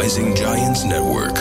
Rising Giants Network.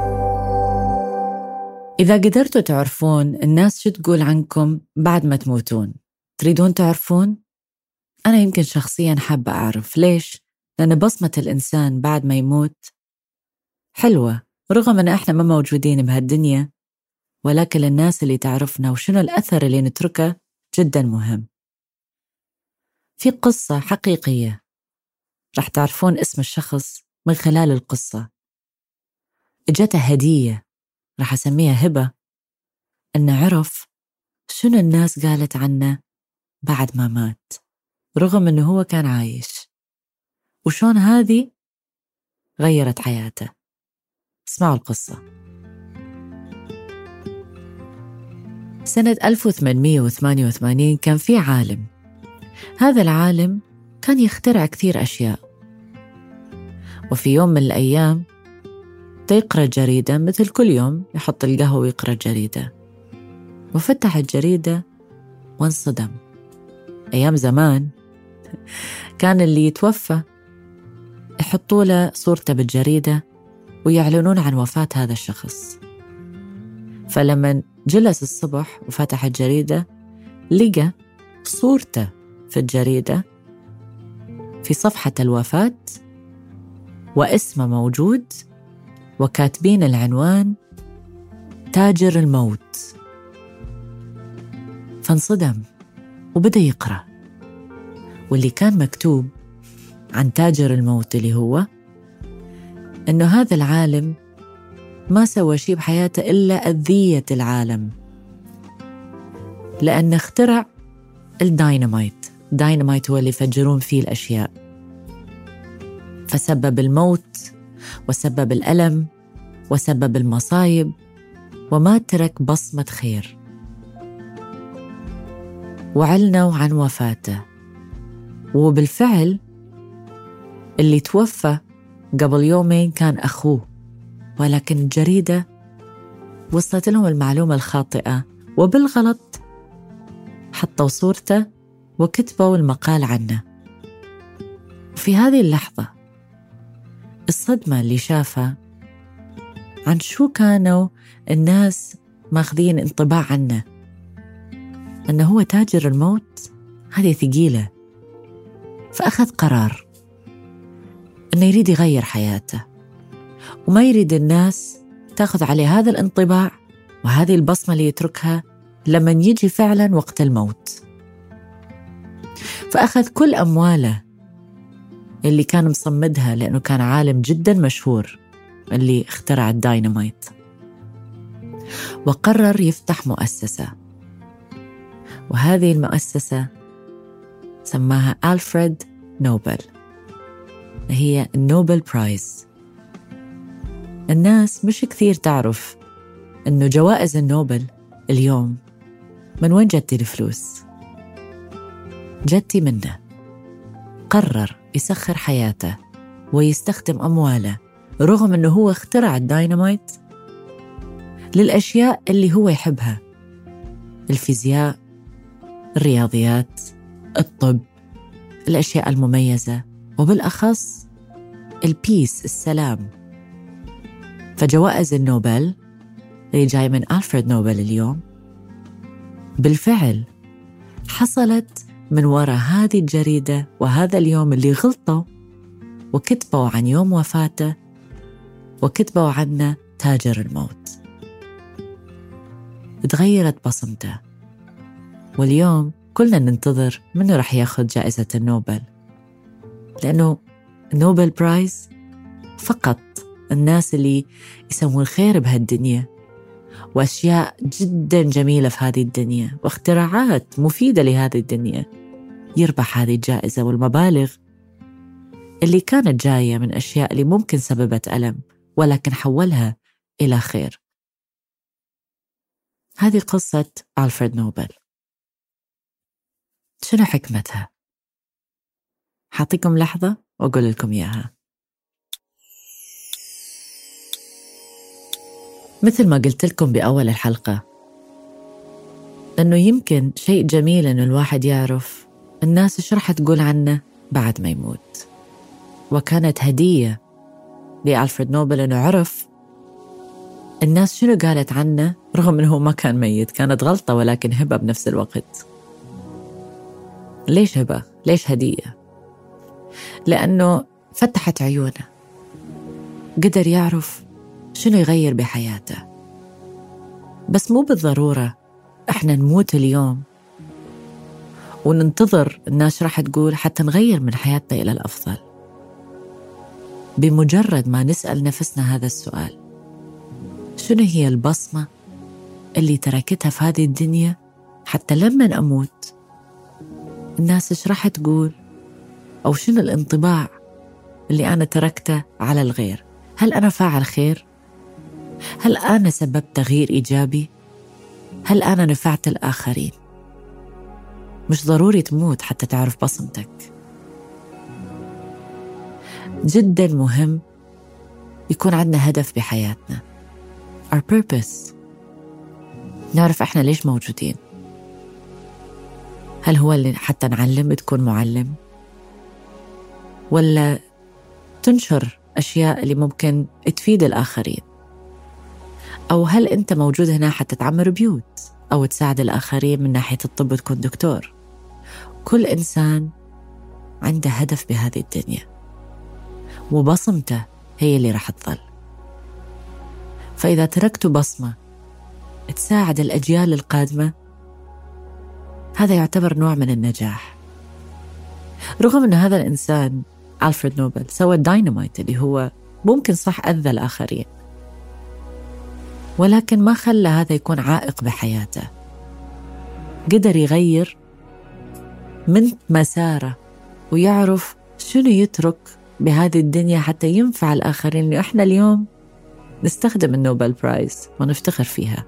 إذا قدرتوا تعرفون الناس شو تقول عنكم بعد ما تموتون، تريدون تعرفون؟ أنا يمكن شخصياً حابة أعرف. ليش؟ لأن بصمة الإنسان بعد ما يموت حلوة، رغم أن إحنا ما موجودين بهالدنيا، ولكن الناس اللي تعرفنا وشنو الأثر اللي نتركه جداً مهم. في قصة حقيقية رح تعرفون اسم الشخص من خلال القصة. اجته هدية، رح أسميها هبة، أن عرف شنو الناس قالت عنه بعد ما مات، رغم أنه هو كان عايش، وشون هذه غيرت حياته. اسمعوا القصة. سنة 1888 كان في عالم. هذا العالم كان يخترع كثير أشياء، وفي يوم من الأيام يقرأ جريدة مثل كل يوم، يحط القهوة ويقرأ جريدة، وفتح الجريدة وانصدم. أيام زمان كان اللي يتوفى يحطوا له صورته بالجريدة ويعلنون عن وفاة هذا الشخص. فلما جلس الصبح وفتح الجريدة لقى صورته في الجريدة في صفحة الوفاة، واسمه موجود، وكاتبين العنوان تاجر الموت. فانصدم وبدأ يقرأ، واللي كان مكتوب عن تاجر الموت اللي هو إنه هذا العالم ما سوى شيء بحياته إلا أذية العالم، لأنه اخترع الدايناميت. الدايناميت هو اللي يفجرون فيه الأشياء، فسبب الموت وسبب الألم وسبب المصايب، وما ترك بصمة خير. وعلنوا عن وفاته، وبالفعل اللي توفى قبل يومين كان أخوه، ولكن الجريدة وصلت لهم المعلومة الخاطئة، وبالغلط حطوا صورته وكتبوا المقال عنه. في هذه اللحظة الصدمة اللي شافها عن شو كانوا الناس ماخذين انطباع عنه، أنه هو تاجر الموت، هذه ثقيلة. فأخذ قرار أنه يريد يغير حياته، وما يريد الناس تأخذ عليه هذا الانطباع وهذه البصمة اللي يتركها لما يجي فعلا وقت الموت. فأخذ كل أمواله اللي كان مصمدها، لأنه كان عالم جدا مشهور اللي اخترع الدايناميت، وقرر يفتح مؤسسة. وهذه المؤسسة سماها ألفريد نوبل، هي النوبل برايز. الناس مش كثير تعرف أنه جوائز النوبل اليوم من وين جتي الفلوس؟ جتي منه. قرر يسخر حياته ويستخدم أمواله، رغم أنه هو اخترع الدايناميت، للأشياء اللي هو يحبها: الفيزياء، الرياضيات، الطب، الأشياء المميزة، وبالأخص البيس، السلام. فجوائز النوبل اللي جاي من ألفريد نوبل اليوم بالفعل حصلت من وراء هذه الجريدة وهذا اليوم اللي غلطوا وكتبوا عن يوم وفاته وكتبوا عنه تاجر الموت. تغيرت بصمته، واليوم كلنا ننتظر منه رح ياخذ جائزة النوبل، لأنه النوبل برايز فقط الناس اللي يسوون خير بهالدنيا وأشياء جدا جميلة في هذه الدنيا واختراعات مفيدة لهذه الدنيا يربح هذه الجائزة، والمبالغ اللي كانت جاية من أشياء اللي ممكن سببت ألم ولكن حولها إلى خير. هذه قصة ألفريد نوبل. شنو حكمتها؟ حاعطيكم لحظة وأقول لكم إياها. مثل ما قلت لكم بأول الحلقة، أنه يمكن شيء جميل أنه الواحد يعرف الناس إيش رح تقول عنه بعد ما يموت. وكانت هدية لألفريد نوبل إنه عرف الناس شنو قالت عنه رغم إنه ما كان ميت. كانت غلطة ولكن هبة بنفس الوقت. ليش هبة؟ ليش هدية؟ لأنه فتحت عيونه، قدر يعرف شنو يغير بحياته. بس مو بالضرورة إحنا نموت اليوم وننتظر الناس راح تقول حتى نغير من حياتنا إلى الأفضل. بمجرد ما نسأل نفسنا هذا السؤال، شنو هي البصمة اللي تركتها في هذه الدنيا حتى لما أموت الناس إيش راح تقول، أو شنو الانطباع اللي أنا تركته على الغير؟ هل أنا فاعل خير؟ هل أنا سببت تغيير إيجابي؟ هل أنا نفعت الآخرين؟ مش ضروري تموت حتى تعرف بصمتك. جدا مهم يكون عندنا هدف بحياتنا، our purpose. نعرف إحنا ليش موجودين. هل هو اللي حتى نعلم، تكون معلم، ولا تنشر أشياء اللي ممكن تفيد الآخرين؟ أو هل أنت موجود هنا حتى تعمر بيوت أو تساعد الآخرين من ناحية الطب وتكون دكتور؟ كل إنسان عنده هدف بهذه الدنيا، وبصمته هي اللي راح تظل. فإذا تركتوا بصمة تساعد الأجيال القادمة، هذا يعتبر نوع من النجاح. رغم أن هذا الإنسان ألفريد نوبل سوى الدايناميت اللي هو ممكن صح أذى الآخرين، ولكن ما خلى هذا يكون عائق بحياته. قدر يغير من مساره ويعرف شنو يترك بهذه الدنيا حتى ينفع الآخرين، اللي إحنا اليوم نستخدم النوبل برايز ونفتخر فيها.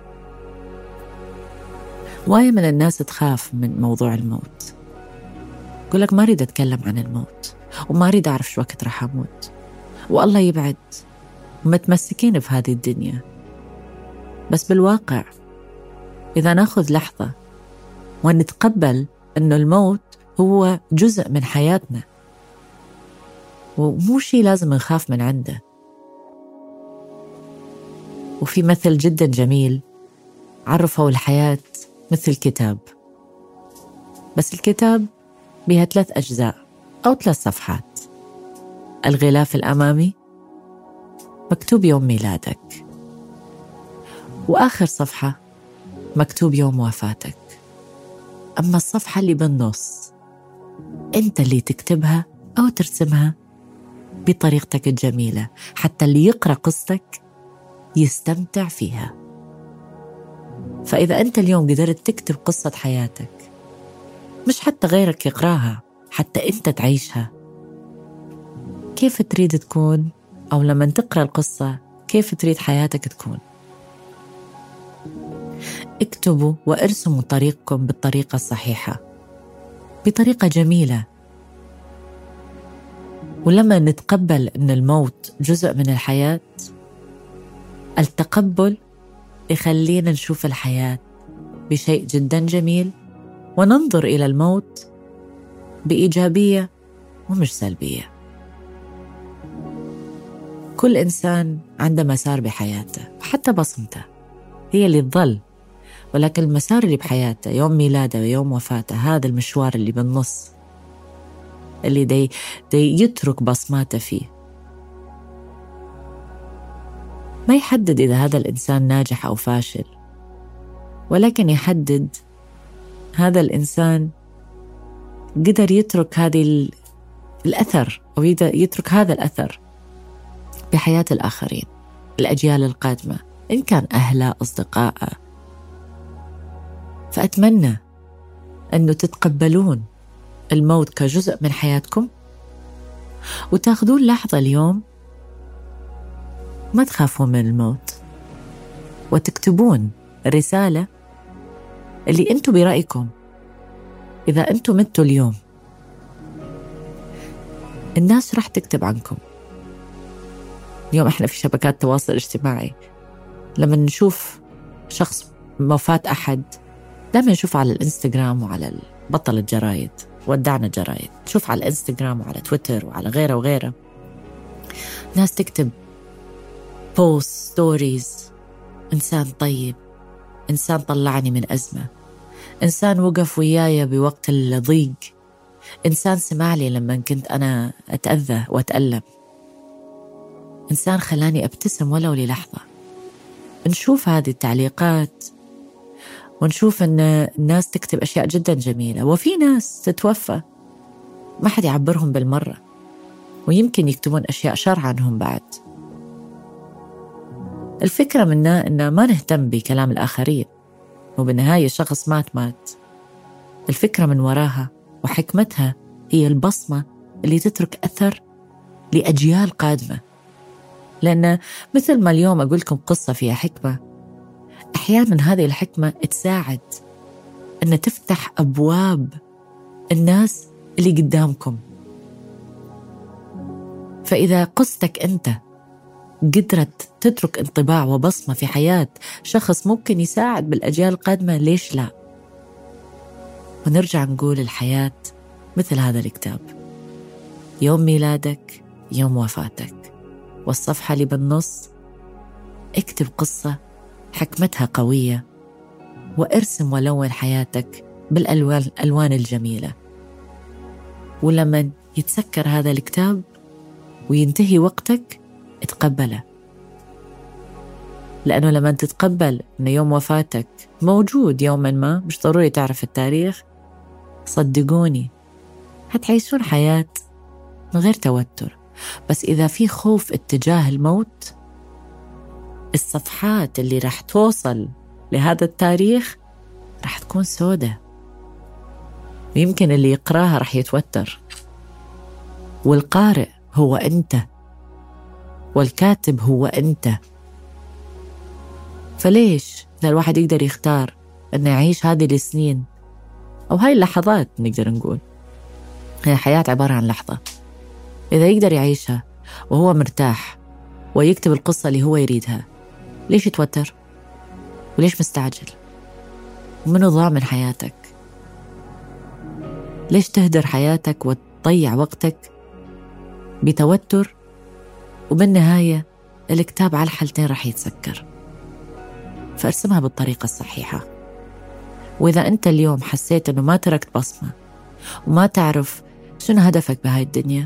وايد من الناس تخاف من موضوع الموت، يقول لك ما أريد أتكلم عن الموت، وما أريد أعرف شو وقت راح أموت، والله يبعد، متمسكين في هذه الدنيا. بس بالواقع إذا ناخذ لحظة ونتقبل أنه الموت هو جزء من حياتنا ومو شيء لازم نخاف من عنده. وفي مثل جدا جميل عرفوا الحياة مثل كتاب، بس الكتاب بها 3 أجزاء أو 3 صفحات. الغلاف الأمامي مكتوب يوم ميلادك، وآخر صفحة مكتوب يوم وفاتك. أما الصفحة اللي بالنص أنت اللي تكتبها أو ترسمها بطريقتك الجميلة حتى اللي يقرأ قصتك يستمتع فيها. فإذا أنت اليوم قدرت تكتب قصة حياتك، مش حتى غيرك يقراها، حتى أنت تعيشها، كيف تريد تكون؟ أو لما تقرأ القصة كيف تريد حياتك تكون؟ اكتبوا وارسموا طريقكم بالطريقة الصحيحة، بطريقة جميلة. ولما نتقبل أن الموت جزء من الحياة، التقبل يخلينا نشوف الحياة بشيء جدا جميل، وننظر إلى الموت بإيجابية ومش سلبية. كل إنسان عنده مسار بحياته، وحتى بصمته هي اللي تظل، ولكن المسار اللي بحياته، يوم ميلاده ويوم وفاته، هذا المشوار اللي بالنص اللي دي يترك بصماته فيه، ما يحدد إذا هذا الإنسان ناجح أو فاشل، ولكن يحدد هذا الإنسان قدر يترك هذه الأثر، أو يترك هذا الأثر بحياة الآخرين، الأجيال القادمة، إن كان أهله أصدقائه. فأتمنى أنه تتقبلون الموت كجزء من حياتكم، وتاخذون لحظة اليوم ما تخافون من الموت، وتكتبون رسالة اللي أنتم برأيكم إذا أنتم متوا اليوم الناس راح تكتب عنكم. اليوم إحنا في شبكات التواصل الاجتماعي لما نشوف شخص وفاة أحد دائما نشوف على الإنستغرام وعلى بطل الجرايد، ودعنا جرايد، نشوف على الإنستغرام وعلى تويتر وعلى غيره وغيره. ناس تكتب بوست ستوريز، إنسان طيب، إنسان طلعني من أزمة، إنسان وقف وياي بوقت الضيق، إنسان سمع لي لما كنت أنا أتأذى وأتألم، إنسان خلاني أبتسم ولو للحظة. نشوف هذه التعليقات ونشوف أن الناس تكتب أشياء جدا جميلة، وفي ناس تتوفى ما حد يعبرهم بالمرة، ويمكن يكتبون أشياء شر عنهم بعد. الفكرة منا أن ما نهتم بكلام الآخرين، وبالنهاية شخص مات. الفكرة من وراها وحكمتها هي البصمة اللي تترك أثر لأجيال قادمة. لأن مثل ما اليوم أقول لكم قصة فيها حكمة، أحيانا هذه الحكمة تساعد أن تفتح أبواب الناس اللي قدامكم. فإذا قصتك أنت قدرت تترك انطباع وبصمة في حياة شخص ممكن يساعد بالأجيال القادمة، ليش لا؟ ونرجع نقول الحياة مثل هذا الكتاب، يوم ميلادك، يوم وفاتك، والصفحة اللي بالنص اكتب قصة حكمتها قوية، وارسم ولون حياتك بالألوان الجميلة. ولما يتسكر هذا الكتاب وينتهي وقتك اتقبله، لأنه لما تتقبل أن يوم وفاتك موجود يوما ما، مش ضروري تعرف التاريخ، صدقوني هتعيشون حياة من غير توتر. بس إذا في خوف اتجاه الموت، الصفحات اللي راح توصل لهذا التاريخ راح تكون سودة، ويمكن اللي يقراها راح يتوتر. والقارئ هو أنت، والكاتب هو أنت. فليش إذا الواحد يقدر يختار أنه يعيش هذه السنين أو هاي اللحظات، نقدر نقول هي حياة عبارة عن لحظة، إذا يقدر يعيشها وهو مرتاح ويكتب القصة اللي هو يريدها، ليش يتوتر؟ وليش مستعجل؟ ومنو ضامن حياتك؟ ليش تهدر حياتك وتضيع وقتك بتوتر؟ وبالنهاية الكتاب على الحالتين رح يتسكر. فارسمها بالطريقة الصحيحة. وإذا أنت اليوم حسيت أنه ما تركت بصمة وما تعرف شنو هدفك بهاي الدنيا،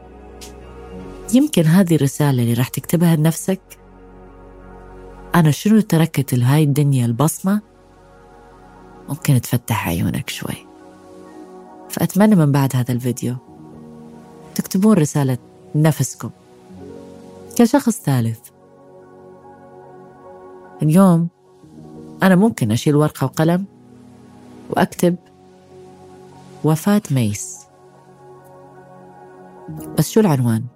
يمكن هذه الرسالة اللي رح تكتبها لنفسك، أنا شنو تركت لهاي الدنيا البصمة، ممكن تفتح عيونك شوي. فأتمنى من بعد هذا الفيديو تكتبون رسالة نفسكم كشخص ثالث. اليوم أنا ممكن أشيل ورقة وقلم وأكتب وفاة ميس، بس شو العنوان؟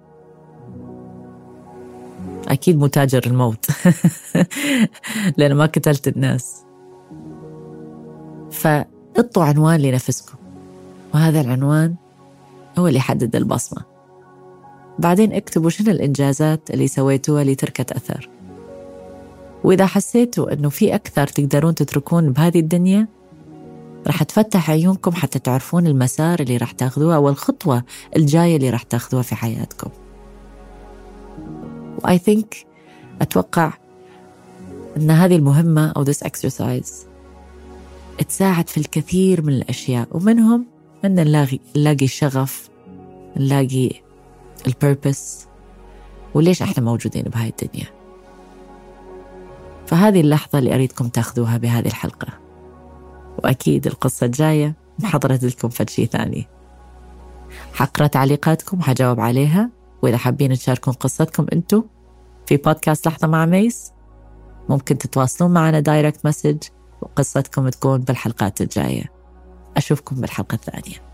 أكيد متاجر الموت لأن ما قتلت الناس. فاحطوا عنوان لنفسكم، وهذا العنوان هو اللي يحدد البصمة. بعدين اكتبوا شنو الإنجازات اللي سويتوها اللي تركت أثر. وإذا حسيتوا أنه في أكثر تقدرون تتركون بهذه الدنيا، رح تفتح عيونكم حتى تعرفون المسار اللي رح تاخذوها والخطوة الجاية اللي رح تاخذوها في حياتكم. أتوقع أن هذه المهمة أو this exercise تساعد في الكثير من الأشياء، ومنهم أن نلاقي الشغف، نلاقي البيربس، وليش إحنا موجودين بهاي الدنيا. فهذه اللحظة اللي أريدكم تاخذوها بهذه الحلقة، وأكيد القصة الجاية محضرت لكم فشي ثاني. حقرأ تعليقاتكم حجاوب عليها، وإذا حابين تشاركون قصتكم أنتو في بودكاست لحظة مع ميس، ممكن تتواصلون معنا دايركت مسج وقصتكم تكون بالحلقات الجاية. أشوفكم بالحلقة الثانية.